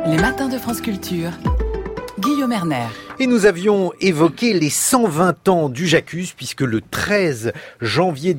Les matins de France Culture, Guillaume Erner. Et nous avions évoqué les 120 ans du J'accuse, puisque le 13 janvier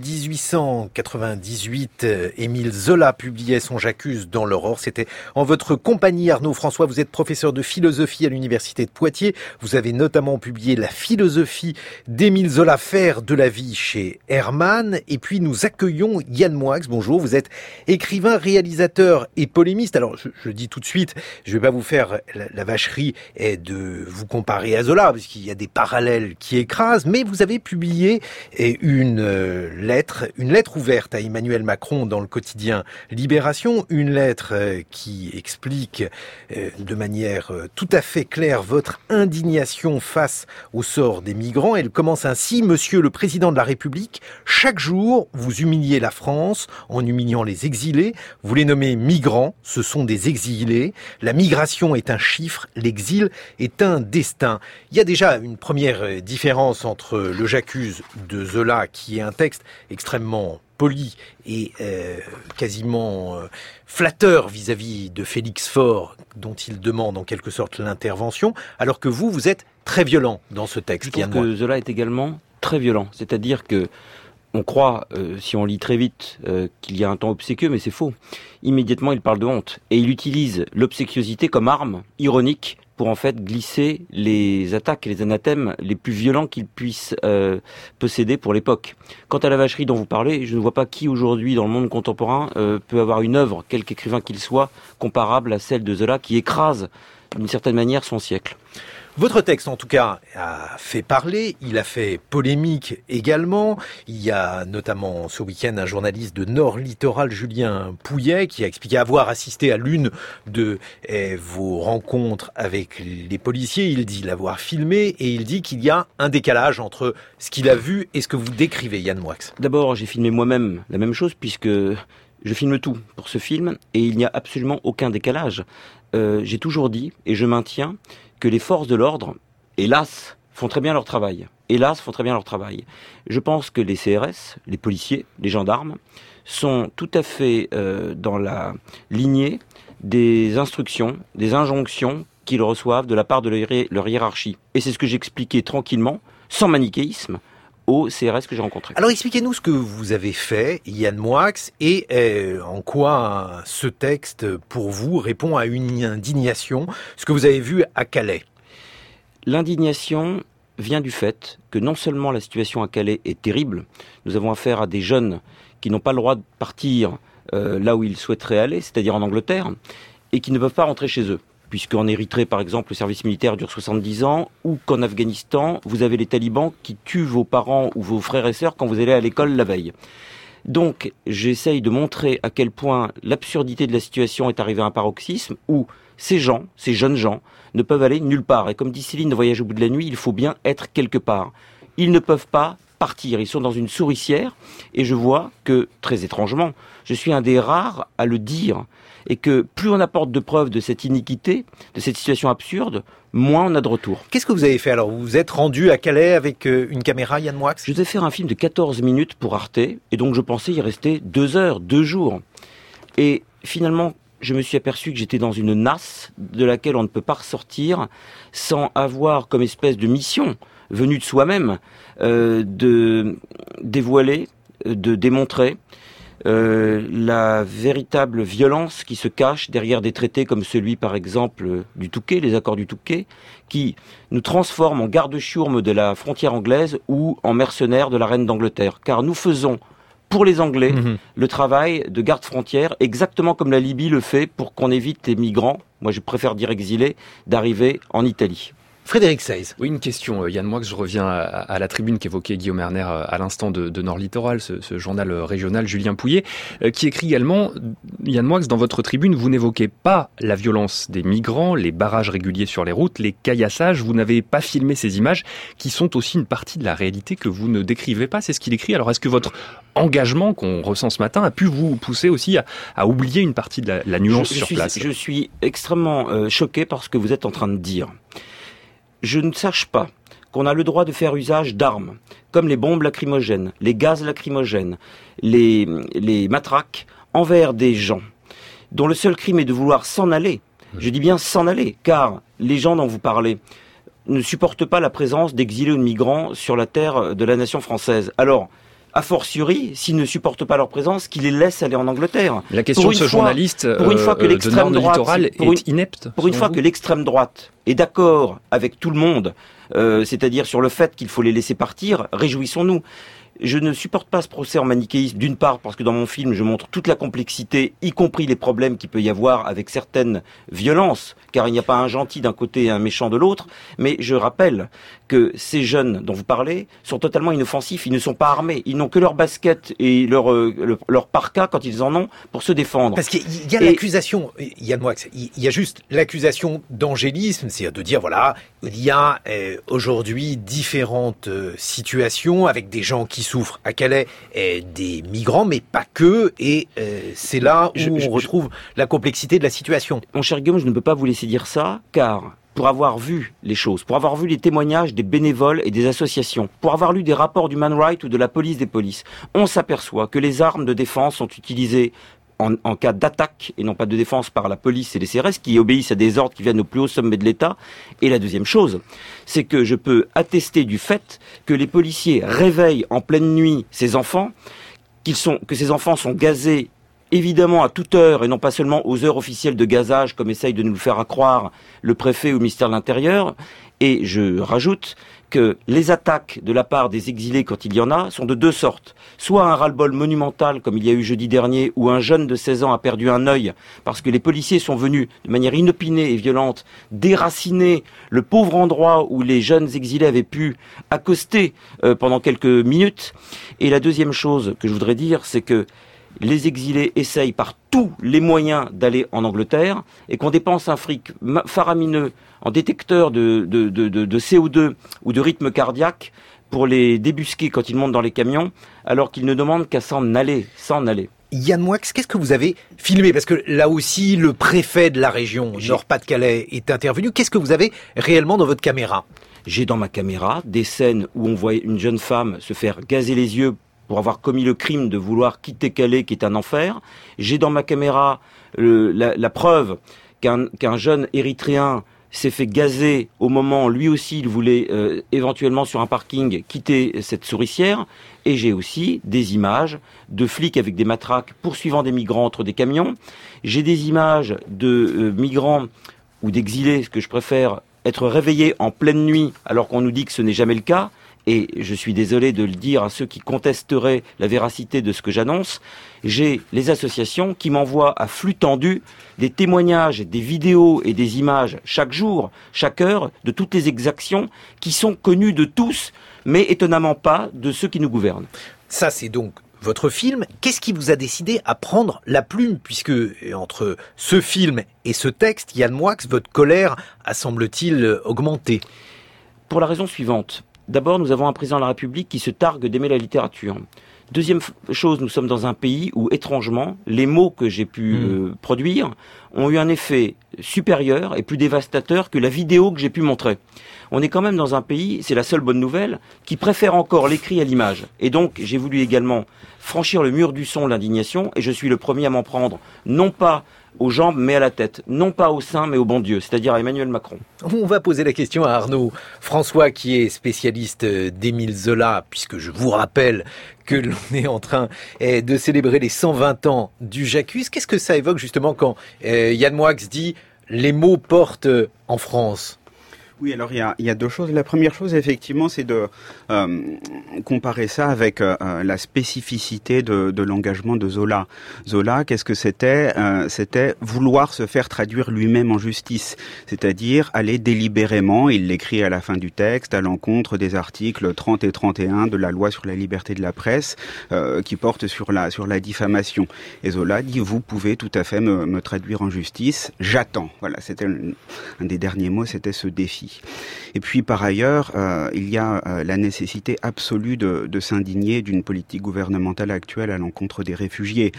1898, Émile Zola publiait son J'accuse dans l'Aurore. C'était en votre compagnie, Arnaud François. Vous êtes professeur de philosophie à l'Université de Poitiers. Vous avez notamment publié La philosophie d'Émile Zola, faire de la vie chez Hermann. Et puis nous accueillons Yann Moix. Bonjour, vous êtes écrivain, réalisateur et polémiste. Alors je dis tout de suite, je vais pas vous faire la vacherie et de vous comparer à Zola, parce qu'il y a des parallèles qui écrasent, mais vous avez publié une lettre ouverte à Emmanuel Macron dans le quotidien Libération, une lettre qui explique de manière tout à fait claire votre indignation face au sort des migrants. Elle commence ainsi: Monsieur le Président de la République, chaque jour vous humiliez la France en humiliant les exilés, vous les nommez migrants, ce sont des exilés, la migration est un chiffre, l'exil est un destin. Il y a déjà une première différence entre le J'accuse de Zola, qui est un texte extrêmement poli et quasiment flatteur vis-à-vis de Félix Faure, dont il demande en quelque sorte l'intervention, alors que vous êtes très violent dans ce texte. Je trouve que Zola est également très violent, c'est-à-dire que on croit, si on lit très vite, qu'il y a un temps obséquieux, mais c'est faux. Immédiatement, il parle de honte. Et il utilise l'obséquiosité comme arme ironique pour en fait glisser les attaques et les anathèmes les plus violents qu'il puisse posséder pour l'époque. Quant à la vacherie dont vous parlez, je ne vois pas qui aujourd'hui dans le monde contemporain peut avoir une œuvre, quelque écrivain qu'il soit, comparable à celle de Zola, qui écrase d'une certaine manière son siècle. Votre texte, en tout cas, a fait parler, il a fait polémique également. Il y a notamment ce week-end un journaliste de Nord Littoral, Julien Pouillet, qui a expliqué avoir assisté à l'une de vos rencontres avec les policiers. Il dit l'avoir filmé et il dit qu'il y a un décalage entre ce qu'il a vu et ce que vous décrivez, Yann Moix. D'abord, j'ai filmé moi-même la même chose puisque je filme tout pour ce film et il n'y a absolument aucun décalage. J'ai toujours dit, et je maintiens, que les forces de l'ordre, hélas, font très bien leur travail. Je pense que les CRS, les policiers, les gendarmes, sont tout à fait dans la lignée des instructions, des injonctions qu'ils reçoivent de la part de leur hiérarchie. Et c'est ce que j'expliquais tranquillement, sans manichéisme, aux CRS que j'ai rencontrés. Alors expliquez-nous ce que vous avez fait, Yann Moix, et en quoi ce texte, pour vous, répond à une indignation, ce que vous avez vu à Calais. L'indignation vient du fait que non seulement la situation à Calais est terrible, nous avons affaire à des jeunes qui n'ont pas le droit de partir là où ils souhaiteraient aller, c'est-à-dire en Angleterre, et qui ne peuvent pas rentrer chez eux. Puisqu'en Érythrée, par exemple, le service militaire dure 70 ans, ou qu'en Afghanistan, vous avez les talibans qui tuent vos parents ou vos frères et sœurs quand vous allez à l'école la veille. Donc, j'essaye de montrer à quel point l'absurdité de la situation est arrivée à un paroxysme où ces gens, ces jeunes gens, ne peuvent aller nulle part. Et comme dit Céline de Voyage au bout de la nuit, il faut bien être quelque part. Ils ne peuvent pas partir, ils sont dans une souricière, et je vois que, très étrangement, je suis un des rares à le dire, et que plus on apporte de preuves de cette iniquité, de cette situation absurde, moins on a de retour. Qu'est-ce que vous avez fait alors? Vous vous êtes rendu à Calais avec une caméra, Yann Moix? Je devais faire un film de 14 minutes pour Arte, et donc je pensais y rester 2 heures, 2 jours. Et finalement, je me suis aperçu que j'étais dans une nasse de laquelle on ne peut pas ressortir sans avoir comme espèce de mission venue de soi-même, de dévoiler, de démontrer la véritable violence qui se cache derrière des traités comme celui par exemple du Touquet, les accords du Touquet, qui nous transforment en garde-chiourme de la frontière anglaise ou en mercenaires de la reine d'Angleterre. Car nous faisons pour les Anglais le travail de garde-frontière, exactement comme la Libye le fait pour qu'on évite les migrants, moi je préfère dire exilés, d'arriver en Italie. Frédéric Seyss. Oui, une question, Yann Moix, je reviens à la tribune qu'évoquait Guillaume Erner à l'instant de Nord Littoral, ce journal régional, Julien Pouillet, qui écrit également, Yann Moix, dans votre tribune, vous n'évoquez pas la violence des migrants, les barrages réguliers sur les routes, les caillassages, vous n'avez pas filmé ces images qui sont aussi une partie de la réalité que vous ne décrivez pas, c'est ce qu'il écrit. Alors est-ce que votre engagement qu'on ressent ce matin a pu vous pousser aussi à oublier une partie de la nuance sur place? Je suis extrêmement choqué par ce que vous êtes en train de dire. Je ne sache pas qu'on a le droit de faire usage d'armes, comme les bombes lacrymogènes, les gaz lacrymogènes, les matraques, envers des gens dont le seul crime est de vouloir s'en aller, Je dis bien s'en aller, car les gens dont vous parlez ne supportent pas la présence d'exilés ou de migrants sur la terre de la nation française. Alors, a fortiori, s'ils ne supportent pas leur présence, qu'ils les laissent aller en Angleterre. La question de ce journaliste pour une fois que l'extrême droite, littoral est inepte. Pour une fois que l'extrême droite est d'accord avec tout le monde, c'est-à-dire sur le fait qu'il faut les laisser partir, réjouissons-nous. Je ne supporte pas ce procès en manichéisme, d'une part parce que dans mon film, je montre toute la complexité, y compris les problèmes qu'il peut y avoir avec certaines violences, car il n'y a pas un gentil d'un côté et un méchant de l'autre, mais je rappelle que ces jeunes dont vous parlez sont totalement inoffensifs, ils ne sont pas armés, ils n'ont que leur basket et leur parka quand ils en ont pour se défendre. Parce qu'il y a l'accusation, Yann Moix, il y a juste l'accusation d'angélisme, c'est-à-dire de dire voilà, il y a aujourd'hui différentes situations avec des gens qui souffrent à Calais, des migrants, mais pas que, et c'est là où on retrouve la complexité de la situation. Mon cher Guillaume, je ne peux pas vous laisser dire ça, car pour avoir vu les choses, pour avoir vu les témoignages des bénévoles et des associations, pour avoir lu des rapports du Man Right ou de la police des polices, on s'aperçoit que les armes de défense sont utilisées en cas d'attaque et non pas de défense par la police et les CRS qui obéissent à des ordres qui viennent au plus haut sommet de l'État. Et la deuxième chose, c'est que je peux attester du fait que les policiers réveillent en pleine nuit ces enfants, que ces enfants sont gazés évidemment à toute heure et non pas seulement aux heures officielles de gazage comme essaye de nous le faire croire le préfet ou le ministère de l'Intérieur. Et je rajoute que les attaques de la part des exilés, quand il y en a, sont de deux sortes. Soit un ras-le-bol monumental, comme il y a eu jeudi dernier, où un jeune de 16 ans a perdu un œil, parce que les policiers sont venus, de manière inopinée et violente, déraciner le pauvre endroit où les jeunes exilés avaient pu accoster pendant quelques minutes. Et la deuxième chose que je voudrais dire, c'est que les exilés essayent par tous les moyens d'aller en Angleterre et qu'on dépense un fric faramineux en détecteur de CO2 ou de rythme cardiaque pour les débusquer quand ils montent dans les camions, alors qu'ils ne demandent qu'à s'en aller. Yann Moix, qu'est-ce que vous avez filmé? Parce que là aussi, le préfet de la région Nord-Pas-de-Calais est intervenu. Qu'est-ce que vous avez réellement dans votre caméra? J'ai dans ma caméra des scènes où on voit une jeune femme se faire gazer les yeux pour avoir commis le crime de vouloir quitter Calais, qui est un enfer. J'ai dans ma caméra la preuve qu'un jeune érythréen s'est fait gazer au moment, lui aussi, il voulait éventuellement sur un parking quitter cette souricière. Et j'ai aussi des images de flics avec des matraques poursuivant des migrants entre des camions. J'ai des images de migrants ou d'exilés, ce que je préfère, être réveillés en pleine nuit alors qu'on nous dit que ce n'est jamais le cas. Et je suis désolé de le dire à ceux qui contesteraient la véracité de ce que j'annonce, j'ai les associations qui m'envoient à flux tendu des témoignages, des vidéos et des images chaque jour, chaque heure, de toutes les exactions qui sont connues de tous, mais étonnamment pas de ceux qui nous gouvernent. Ça, c'est donc votre film. Qu'est-ce qui vous a décidé à prendre la plume? Puisque entre ce film et ce texte, Yann Moix, votre colère a, semble-t-il, augmenté. Pour la raison suivante. D'abord, nous avons un président de la République qui se targue d'aimer la littérature. Deuxième chose, nous sommes dans un pays où, étrangement, les mots que j'ai pu produire ont eu un effet supérieur et plus dévastateur que la vidéo que j'ai pu montrer. On est quand même dans un pays, c'est la seule bonne nouvelle, qui préfère encore l'écrit à l'image. Et donc, j'ai voulu également franchir le mur du son, l'indignation, et je suis le premier à m'en prendre, non pas aux jambes mais à la tête, non pas au sein mais au bon Dieu, c'est-à-dire à Emmanuel Macron. On va poser la question à Arnaud François qui est spécialiste d'Émile Zola, puisque je vous rappelle que l'on est en train de célébrer les 120 ans du J'accuse. Qu'est-ce que ça évoque justement quand Yann Moix dit « les mots portent en France » ? Oui, alors il y a deux choses. La première chose, effectivement, c'est de comparer ça avec la spécificité de l'engagement de Zola. Zola, qu'est-ce que c'était ? C'était vouloir se faire traduire lui-même en justice, c'est-à-dire aller délibérément, il l'écrit à la fin du texte, à l'encontre des articles 30 et 31 de la loi sur la liberté de la presse, qui portent sur la diffamation. Et Zola dit, vous pouvez tout à fait me traduire en justice, j'attends. Voilà, c'était un des derniers mots, c'était ce défi. Et puis par ailleurs, il y a la nécessité absolue de s'indigner d'une politique gouvernementale actuelle à l'encontre des réfugiés.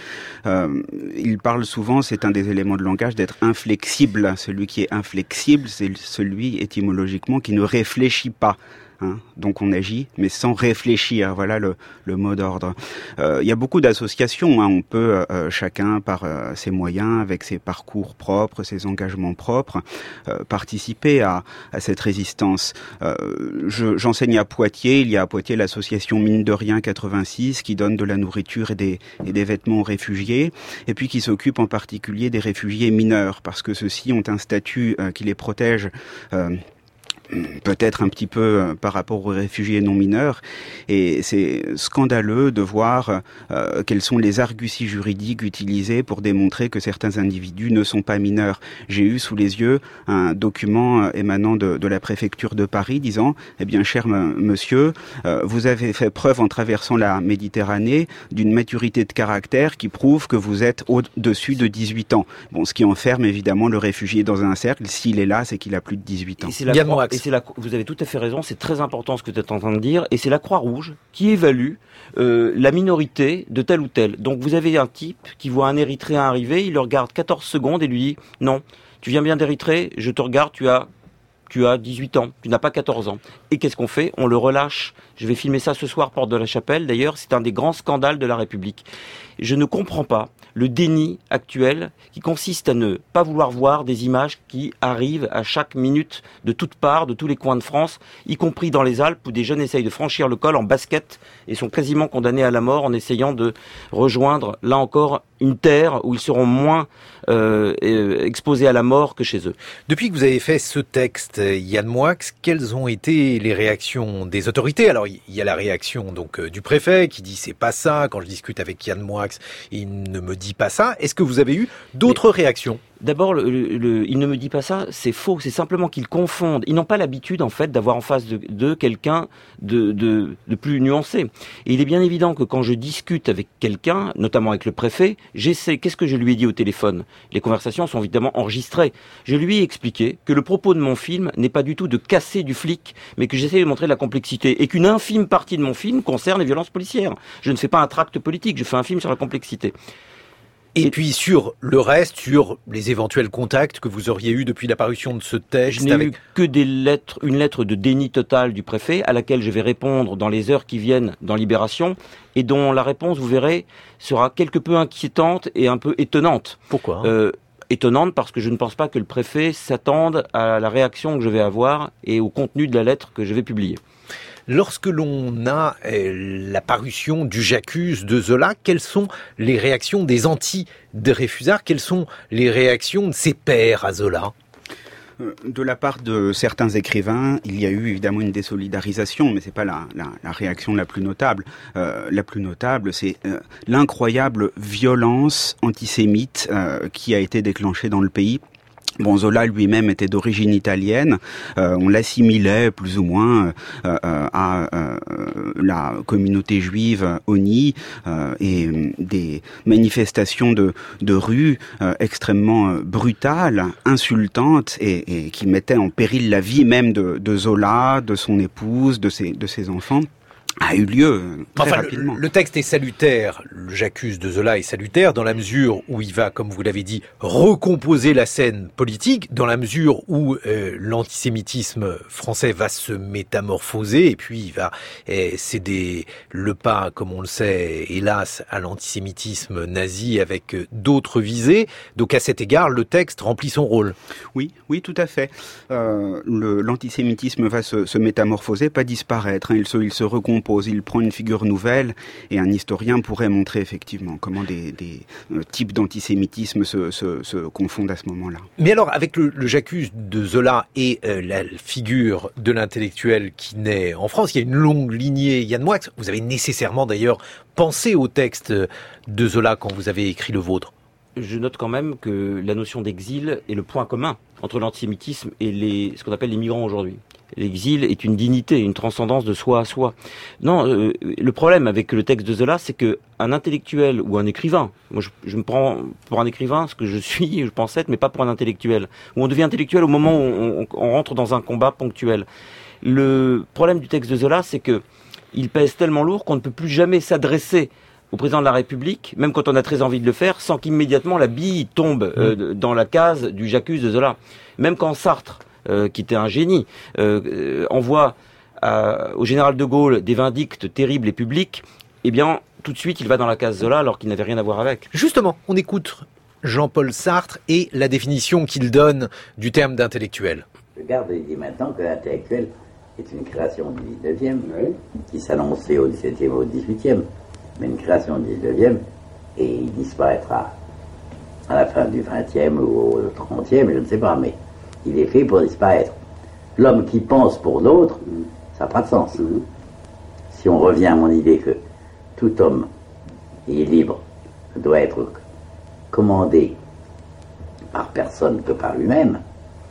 Il parle souvent, c'est un des éléments de langage, d'être inflexible. Celui qui est inflexible, c'est celui étymologiquement qui ne réfléchit pas Donc on agit, mais sans réfléchir. Voilà le mot d'ordre. Il y a beaucoup d'associations. On peut chacun par ses moyens, avec ses parcours propres, ses engagements propres, participer à cette résistance. J'enseigne à Poitiers. Il y a à Poitiers l'association Mine de Rien 86 qui donne de la nourriture et des vêtements aux réfugiés, et puis qui s'occupe en particulier des réfugiés mineurs, parce que ceux-ci ont un statut qui les protège peut-être un petit peu par rapport aux réfugiés non mineurs, et c'est scandaleux de voir quels sont les arguties juridiques utilisés pour démontrer que certains individus ne sont pas mineurs. J'ai eu sous les yeux un document émanant de la préfecture de Paris disant « Eh bien, cher monsieur, vous avez fait preuve en traversant la Méditerranée d'une maturité de caractère qui prouve que vous êtes au-dessus de 18 ans. » Bon, ce qui enferme évidemment le réfugié dans un cercle. S'il est là, c'est qu'il a plus de 18 ans. Vous avez tout à fait raison, c'est très important ce que tu es en train de dire, et c'est la Croix-Rouge qui évalue la minorité de tel ou tel. Donc vous avez un type qui voit un Érythréen arriver, il le regarde 14 secondes et lui dit « Non, tu viens bien d'Érythrée, je te regarde, tu as 18 ans, tu n'as pas 14 ans. » Et qu'est-ce qu'on fait? On le relâche. Je vais filmer ça ce soir, porte de la Chapelle. D'ailleurs, c'est un des grands scandales de la République. Je ne comprends pas le déni actuel qui consiste à ne pas vouloir voir des images qui arrivent à chaque minute de toutes parts, de tous les coins de France, y compris dans les Alpes où des jeunes essayent de franchir le col en basket et sont quasiment condamnés à la mort en essayant de rejoindre, là encore, une terre où ils seront moins exposés à la mort que chez eux. Depuis que vous avez fait ce texte, Yann Moix, quelles ont été les réactions des autorités? Alors, il y a la réaction donc du préfet qui dit c'est pas ça. Quand je discute avec Yann Moix, il ne me dit pas ça. Est-ce que vous avez eu d'autres réactions? D'abord, il ne me dit pas ça, c'est faux. C'est simplement qu'ils confondent. Ils n'ont pas l'habitude, en fait, d'avoir en face de quelqu'un de plus nuancé. Et il est bien évident que quand je discute avec quelqu'un, notamment avec le préfet, j'essaie. Qu'est-ce que je lui ai dit au téléphone? Les conversations sont évidemment enregistrées. Je lui ai expliqué que le propos de mon film n'est pas du tout de casser du flic, mais que j'essaie de montrer la complexité. Et qu'une infime partie de mon film concerne les violences policières. Je ne fais pas un tract politique, je fais un film sur la complexité. Et puis sur le reste, sur les éventuels contacts que vous auriez eus depuis l'apparition de ce texte. Je n'ai eu que une lettre de déni total du préfet à laquelle je vais répondre dans les heures qui viennent dans Libération et dont la réponse, vous verrez, sera quelque peu inquiétante et un peu étonnante. Pourquoi Étonnante parce que je ne pense pas que le préfet s'attende à la réaction que je vais avoir et au contenu de la lettre que je vais publier. Lorsque l'on a la parution du J'accuse de Zola, quelles sont les réactions des anti-Dreyfusards? Quelles sont les réactions de ses pairs à Zola? De la part de certains écrivains, il y a eu évidemment une désolidarisation, mais c'est pas la réaction la plus notable. La plus notable, c'est l'incroyable violence antisémite qui a été déclenchée dans le pays. Bon, Zola lui-même était d'origine italienne, on l'assimilait plus ou moins à la communauté juive ONI et des manifestations de rue extrêmement brutales, insultantes et qui mettaient en péril la vie même de Zola, de son épouse, de ses enfants. A eu lieu très rapidement. Le texte est salutaire, le J'accuse de Zola est salutaire dans la mesure où il va, comme vous l'avez dit, recomposer la scène politique, dans la mesure où l'antisémitisme français va se métamorphoser et puis il va céder le pas, comme on le sait, hélas, à l'antisémitisme nazi avec d'autres visées. Donc à cet égard, le texte remplit son rôle. Oui, tout à fait. L'antisémitisme va se métamorphoser, pas disparaître. Il se recompose. Il prend une figure nouvelle et un historien pourrait montrer effectivement comment des types d'antisémitisme se confondent à ce moment-là. Mais alors, avec le J'accuse de Zola et la figure de l'intellectuel qui naît en France, il y a une longue lignée Yann Moix. Vous avez nécessairement d'ailleurs pensé au texte de Zola quand vous avez écrit le vôtre. Je note quand même que la notion d'exil est le point commun entre l'antisémitisme et ce qu'on appelle les migrants aujourd'hui. L'exil est une dignité, une transcendance de soi à soi. Non, le problème avec le texte de Zola, c'est que un intellectuel ou un écrivain, moi je me prends pour un écrivain, ce que je suis, je pense être, mais pas pour un intellectuel, où on devient intellectuel au moment où on rentre dans un combat ponctuel. Le problème du texte de Zola, c'est que il pèse tellement lourd qu'on ne peut plus jamais s'adresser au président de la République, même quand on a très envie de le faire, sans qu'immédiatement la bille tombe dans la case du J'accuse de Zola. Même quand Sartre, qui était un génie, envoie au général de Gaulle des vindictes terribles et publics, eh bien, tout de suite, il va dans la case Zola alors qu'il n'avait rien à voir avec. Justement, on écoute Jean-Paul Sartre et la définition qu'il donne du terme d'intellectuel. Regarde, il dit maintenant que l'intellectuel est une création du 19e, qui s'annonçait au 17e ou au 18e, mais une création du 19e, et il disparaîtra à la fin du 20e ou au 30e, je ne sais pas, mais il est fait pour disparaître. L'homme qui pense pour d'autres, ça n'a pas de sens. Si on revient à mon idée que tout homme est libre, doit être commandé par personne que par lui-même,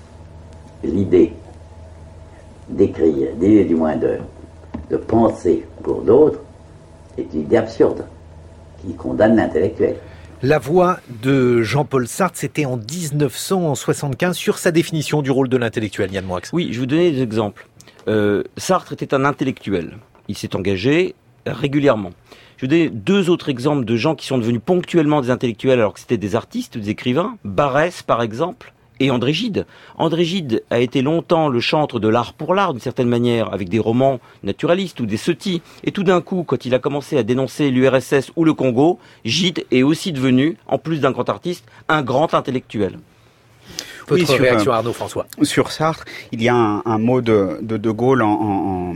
l'idée d'écrire, l'idée du moins de penser pour d'autres, est une idée absurde qui condamne l'intellectuel. La voix de Jean-Paul Sartre, c'était en 1975 sur sa définition du rôle de l'intellectuel, Yann Moix. Oui, je vais vous donner des exemples. Sartre était un intellectuel. Il s'est engagé régulièrement. Je vais donner deux autres exemples de gens qui sont devenus ponctuellement des intellectuels alors que c'était des artistes ou des écrivains. Barrès, par exemple, et André Gide. André Gide a été longtemps le chantre de l'art pour l'art, d'une certaine manière, avec des romans naturalistes ou des sottis. Et tout d'un coup, quand il a commencé à dénoncer l'URSS ou le Congo, Gide est aussi devenu, en plus d'un grand artiste, un grand intellectuel. Votre réaction, Arnaud François. Sur Sartre, il y a un mot de Gaulle en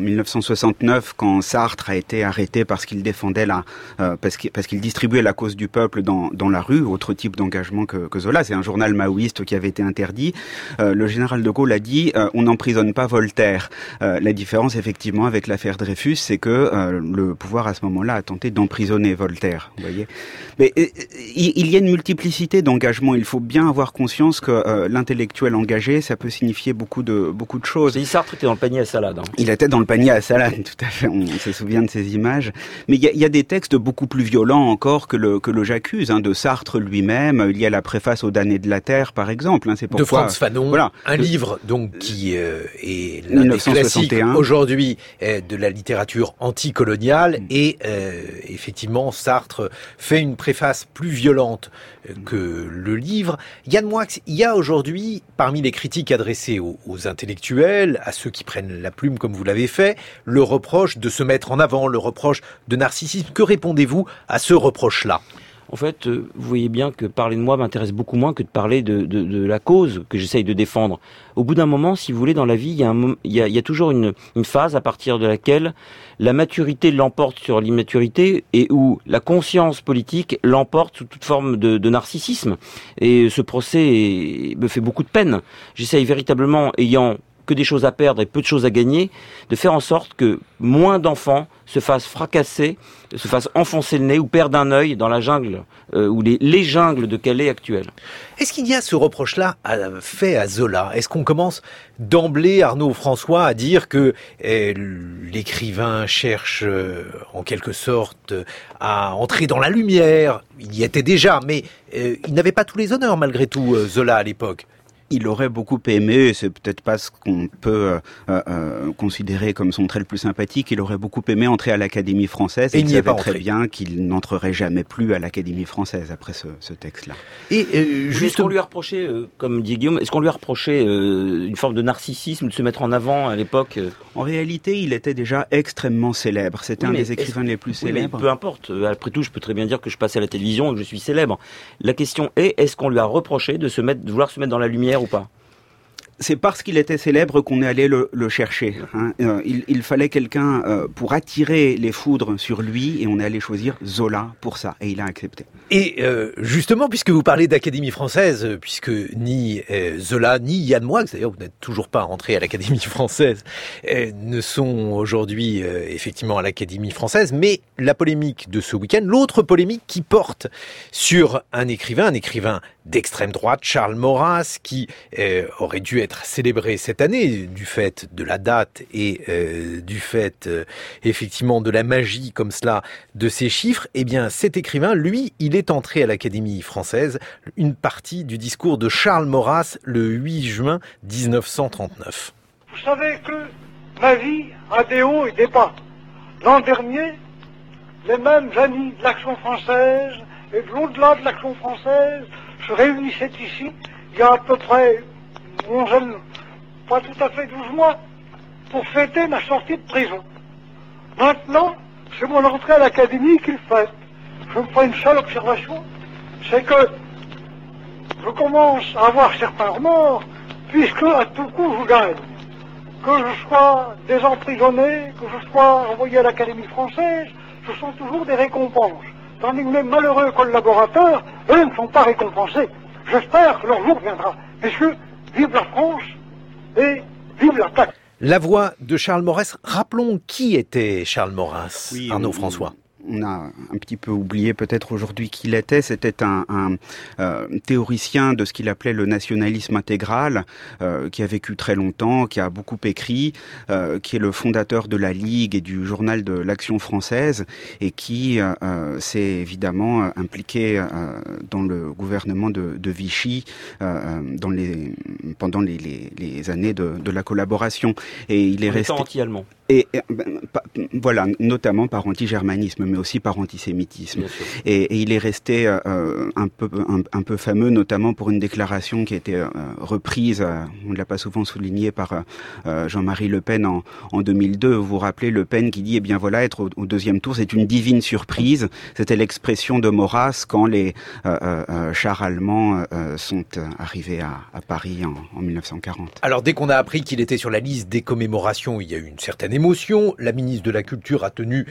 1969 quand Sartre a été arrêté parce qu'il défendait parce qu'il distribuait la cause du peuple dans la rue, autre type d'engagement que Zola. C'est un journal maoïste qui avait été interdit. Le général de Gaulle a dit on n'emprisonne pas Voltaire. La différence effectivement avec l'affaire Dreyfus, c'est que le pouvoir à ce moment-là a tenté d'emprisonner Voltaire. Vous voyez. Mais il y a une multiplicité d'engagements. Il faut bien avoir conscience que l'intellectuel engagé, ça peut signifier beaucoup de choses. Sartre était dans le panier à salade. Il était dans le panier à salade, tout à fait. On se souvient de ces images. Mais il y a des textes beaucoup plus violents encore que le J'accuse, de Sartre lui-même. Il y a la préface aux damnés de la terre, par exemple. C'est pourquoi, de Frantz Fanon. Voilà. Un livre donc qui est l'un des classiques aujourd'hui de la littérature anticoloniale. Et effectivement, Sartre fait une préface plus violente que le livre. Yann Moix, il y a aujourd'hui, parmi les critiques adressées aux intellectuels, à ceux qui prennent la plume comme vous l'avez fait, le reproche de se mettre en avant, le reproche de narcissisme. Que répondez-vous à ce reproche-là ? En fait, vous voyez bien que parler de moi m'intéresse beaucoup moins que de parler de la cause que j'essaye de défendre. Au bout d'un moment, si vous voulez, dans la vie, il y a toujours une phase à partir de laquelle la maturité l'emporte sur l'immaturité et où la conscience politique l'emporte sous toute forme de narcissisme. Et ce procès me fait beaucoup de peine. J'essaye véritablement, ayant que des choses à perdre et peu de choses à gagner, de faire en sorte que moins d'enfants se fassent fracasser, se fassent enfoncer le nez ou perdent un œil dans la jungle, ou les jungles de Calais actuelles. Est-ce qu'il y a ce reproche-là fait à Zola ? Est-ce qu'on commence d'emblée, Arnaud François, à dire que l'écrivain cherche en quelque sorte à entrer dans la lumière ? Il y était déjà, mais il n'avait pas tous les honneurs malgré tout, Zola, à l'époque. Il aurait beaucoup aimé, c'est peut-être pas ce qu'on peut considérer comme son trait le plus sympathique, il aurait beaucoup aimé entrer à l'Académie française et il savait très bien qu'il n'entrerait jamais plus à l'Académie française après ce texte-là. Et est-ce qu'on lui a reproché, comme dit Guillaume, est-ce qu'on lui a reproché une forme de narcissisme, de se mettre en avant à l'époque ? En réalité, il était déjà extrêmement célèbre. C'était un des écrivains les plus célèbres. Mais peu importe. Après tout, je peux très bien dire que je passe à la télévision et que je suis célèbre. La question est qu'on lui a reproché de vouloir se mettre dans la lumière ou pas ? C'est parce qu'il était célèbre qu'on est allé le chercher. Il fallait quelqu'un pour attirer les foudres sur lui et on est allé choisir Zola pour ça et il a accepté. Et justement, puisque vous parlez d'Académie française, puisque ni Zola ni Yann Moix, d'ailleurs vous n'êtes toujours pas rentré à l'Académie française, ne sont aujourd'hui effectivement à l'Académie française, mais la polémique de ce week-end, l'autre polémique qui porte sur un écrivain d'extrême droite, Charles Maurras, qui aurait dû être célébré cette année du fait de la date et du fait effectivement de la magie comme cela de ces chiffres. Eh bien cet écrivain, lui, il est entré à l'Académie française, une partie du discours de Charles Maurras le 8 juin 1939. Vous savez que ma vie a des hauts et des bas. L'an dernier, les mêmes amis de l'Action française et de l'au-delà de l'Action française se réunissaient ici il y a à peu près 11 ans, pas tout à fait 12 mois. pour fêter ma sortie de prison. Maintenant, c'est mon entrée à l'académie qu'il fête. Je me fais une seule observation, c'est que je commence à avoir certains remords, puisque à tout coup je gagne. Que je sois désemprisonné, que je sois envoyé à l'Académie française, ce sont toujours des récompenses. Tandis que mes malheureux collaborateurs, eux, ne sont pas récompensés. J'espère que leur jour viendra. Messieurs, vive la France et vive l'attaque. La voix de Charles Maurras. Rappelons qui était Charles Maurras, Oui, Arnaud François. On a un petit peu oublié peut-être aujourd'hui qui il était. C'était un théoricien de ce qu'il appelait le nationalisme intégral, qui a vécu très longtemps, qui a beaucoup écrit, qui est le fondateur de la Ligue et du journal de l'Action française, et qui s'est évidemment impliqué dans le gouvernement de Vichy pendant les années de la collaboration. Et il est resté anti-allemand. Voilà, notamment par anti-germanisme, mais aussi par antisémitisme. Et il est resté un peu fameux, notamment pour une déclaration qui a été reprise, on ne l'a pas souvent souligné, par Jean-Marie Le Pen en 2002. Vous vous rappelez, Le Pen qui dit, eh bien voilà, être au deuxième tour, c'est une divine surprise. C'était l'expression de Maurras quand les chars allemands sont arrivés à Paris en 1940. Alors, dès qu'on a appris qu'il était sur la liste des commémorations, il y a eu une certaine émotion. La ministre de la Culture a tenu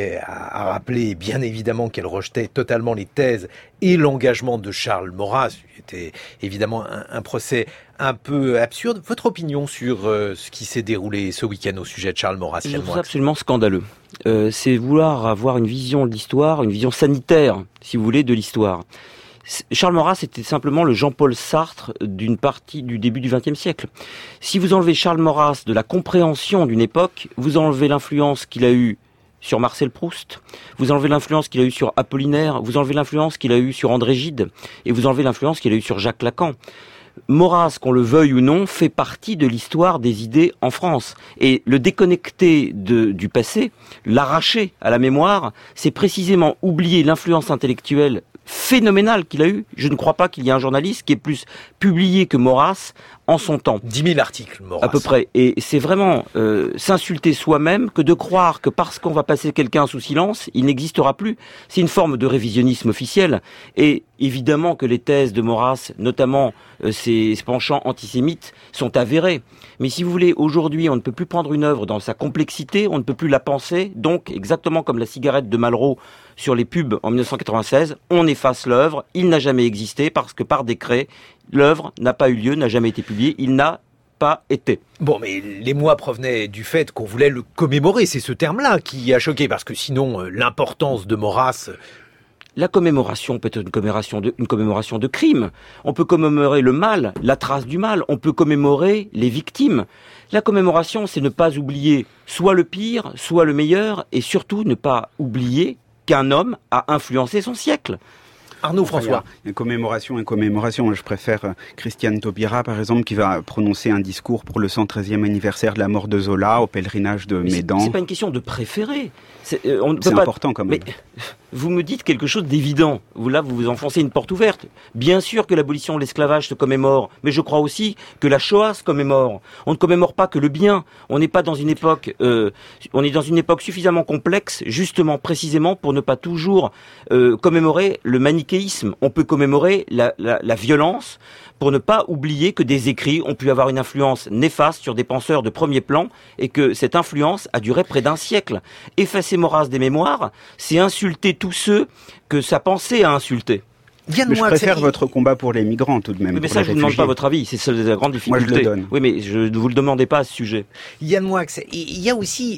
à rappeler, bien évidemment, qu'elle rejetait totalement les thèses et l'engagement de Charles Maurras. C'était évidemment un procès un peu absurde. Votre opinion sur ce qui s'est déroulé ce week-end au sujet de Charles Maurras? Je trouve ça absolument scandaleux. C'est vouloir avoir une vision de l'histoire, une vision sanitaire, si vous voulez, de l'histoire. Charles Maurras était simplement le Jean-Paul Sartre d'une partie du début du XXe siècle. Si vous enlevez Charles Maurras de la compréhension d'une époque, vous enlevez l'influence qu'il a eue sur Marcel Proust, vous enlevez l'influence qu'il a eue sur Apollinaire, vous enlevez l'influence qu'il a eue sur André Gide, et vous enlevez l'influence qu'il a eue sur Jacques Lacan. Maurras, qu'on le veuille ou non, fait partie de l'histoire des idées en France. Et le déconnecter du passé, l'arracher à la mémoire, c'est précisément oublier l'influence intellectuelle phénoménal qu'il a eu. Je ne crois pas qu'il y ait un journaliste qui ait plus publié que Maurras en son temps. 10 000 articles, Maurras. À peu près. Et c'est vraiment s'insulter soi-même que de croire que parce qu'on va passer quelqu'un sous silence, il n'existera plus. C'est une forme de révisionnisme officiel. Et évidemment que les thèses de Maurras, notamment ses penchants antisémites, sont avérées. Mais si vous voulez, aujourd'hui, on ne peut plus prendre une œuvre dans sa complexité, on ne peut plus la penser. Donc, exactement comme la cigarette de Malraux sur les pubs en 1996, on efface l'œuvre, il n'a jamais existé parce que par décret, l'œuvre n'a pas eu lieu, n'a jamais été publiée, il n'a pas été. Bon, mais l'émoi provenait du fait qu'on voulait le commémorer, c'est ce terme-là qui a choqué, parce que sinon, l'importance de Maurras... La commémoration peut être une commémoration de crime. On peut commémorer le mal, la trace du mal. On peut commémorer les victimes. La commémoration, c'est ne pas oublier soit le pire, soit le meilleur, et surtout ne pas oublier qu'un homme a influencé son siècle. Arnaud François. Une commémoration. Je préfère Christiane Taubira, par exemple, qui va prononcer un discours pour le 113e anniversaire de la mort de Zola au pèlerinage de Médan. C'est pas une question de préférer. C'est important quand même. Mais vous me dites quelque chose d'évident. Là, vous vous enfoncez une porte ouverte. Bien sûr que l'abolition de l'esclavage se commémore, mais je crois aussi que la Shoah se commémore. On ne commémore pas que le bien. On n'est pas dans une époque, on est dans une époque suffisamment complexe, justement, précisément, pour ne pas toujours commémorer le manichéisme. On peut commémorer la violence, pour ne pas oublier que des écrits ont pu avoir une influence néfaste sur des penseurs de premier plan et que cette influence a duré près d'un siècle. Effacer Maurras des mémoires, c'est insulter tous ceux que sa pensée a insultés. Mais je préfère votre combat pour les migrants tout de même. Mais ça, je ne vous demande pas votre avis, c'est la grande difficulté. Moi, je le donne. Oui, mais je ne vous le demandez pas à ce sujet. Yann Moix, il y a aussi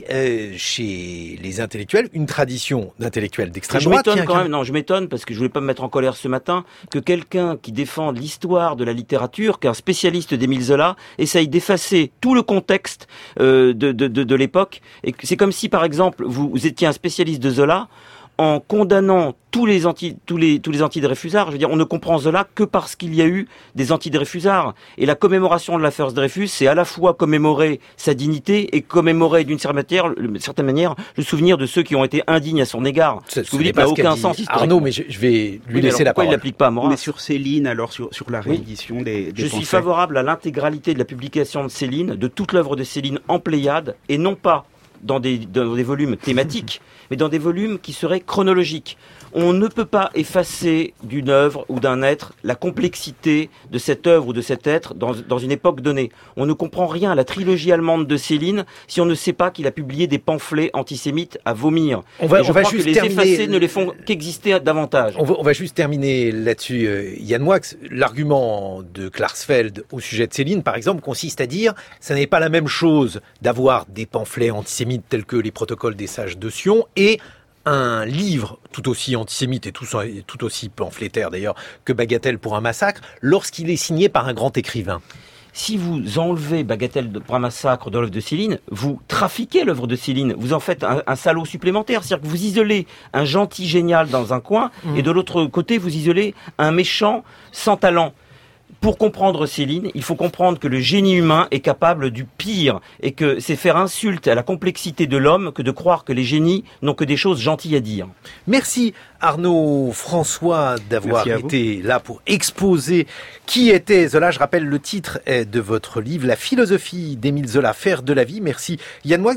chez les intellectuels une tradition d'intellectuels d'extrême droite. Je m'étonne parce que je voulais pas me mettre en colère ce matin que quelqu'un qui défend l'histoire de la littérature, qu'un spécialiste d'Émile Zola, essaye d'effacer tout le contexte de l'époque. Et c'est comme si, par exemple, vous étiez un spécialiste de Zola. en condamnant tous les antidreyfusards. Je veux dire, on ne comprend Zola que parce qu'il y a eu des antidreyfusards. Et la commémoration de l'affaire Dreyfus, c'est à la fois commémorer sa dignité et commémorer d'une certaine manière le souvenir de ceux qui ont été indignes à son égard. Ce que vous dites n'a aucun sens historique. Arnaud, mais je vais lui laisser la parole. Pourquoi il l'applique pas à Maurras ? Mais sur Céline, alors sur la réédition des Je pamphlets. suis favorable à l'intégralité de la publication de Céline, de toute l'œuvre de Céline en Pléiade, et non pas dans des volumes thématiques, mais dans des volumes qui seraient chronologiques. On ne peut pas effacer d'une œuvre ou d'un être la complexité de cette œuvre ou de cet être dans une époque donnée. On ne comprend rien à la trilogie allemande de Céline si on ne sait pas qu'il a publié des pamphlets antisémites à vomir. Je crois que les effacer ne les font qu'exister davantage. On va juste terminer là-dessus, Yann Moix. L'argument de Klarsfeld au sujet de Céline, par exemple, consiste à dire ça n'est pas la même chose d'avoir des pamphlets antisémites tels que les protocoles des sages de Sion et un livre tout aussi antisémite et tout aussi pamphlétaire d'ailleurs que Bagatelle pour un massacre lorsqu'il est signé par un grand écrivain. Si vous enlevez Bagatelle pour un massacre de l'œuvre de Céline, vous trafiquez l'œuvre de Céline. Vous en faites un salaud supplémentaire. C'est-à-dire que vous isolez un gentil génial dans un coin et de l'autre côté, vous isolez un méchant sans talent. Pour comprendre Céline, il faut comprendre que le génie humain est capable du pire et que c'est faire insulte à la complexité de l'homme que de croire que les génies n'ont que des choses gentilles à dire. Merci Arnaud François d'avoir été là pour exposer qui était Zola. Je rappelle le titre de votre livre, La philosophie d'Émile Zola, faire de la vie. Merci Yann Moix.